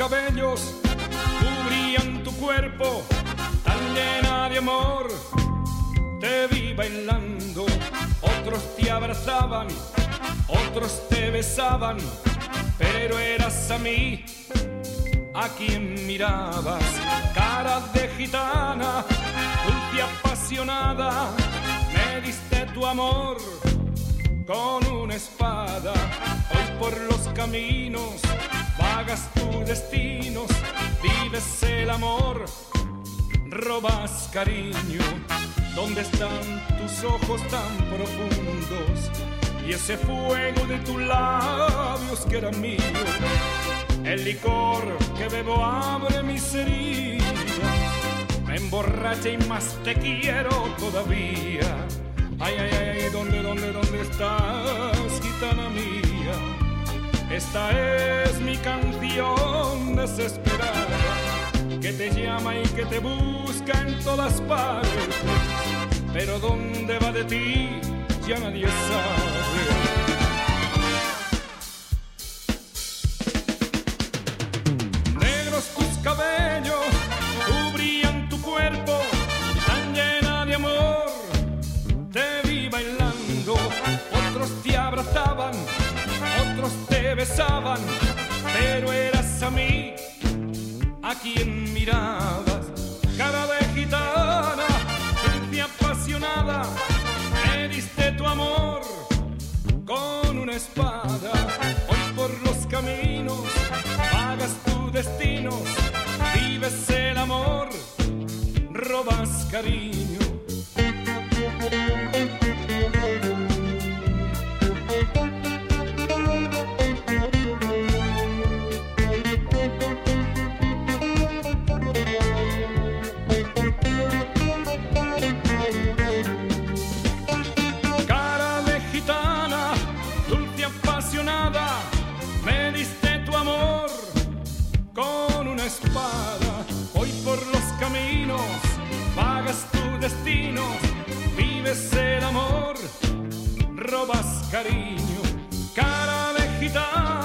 cabellos cubrían tu cuerpo, tan llena de amor. Te vi bailando, otros te abrazaban, otros te besaban, pero eras a mí a quien mirabas. Cara de gitana, dulce apasionada, me diste tu amor con una espada. Hoy por los caminos vagas tus destinos, vives el amor, robas cariño. ¿Dónde están tus ojos tan profundos y ese fuego de tus labios que era mío? El licor que bebo abre mis heridas, me emborracha y más te quiero todavía. Ay, ay, ay, ¿dónde estás, gitana mía? Esta es mi canción desesperada, que te llama y que te busca en todas partes, pero dónde va de ti ya nadie sabe. Cabellos cubrían tu cuerpo, tan llena de amor. Te vi bailando, otros te abrazaban, otros te besaban, pero eras a mí a quien mirabas. Cara de gitana, dulce apasionada, me diste tu amor con una espada. Hoy por los caminos vagas tus destinos, vives el amor, robas cariño. Cara de gitana, dulce apasionada, me diste tu amor con una espada. Hoy por los caminos vagas tus destinos, vives el amor, robas cariño. Cara de gitana,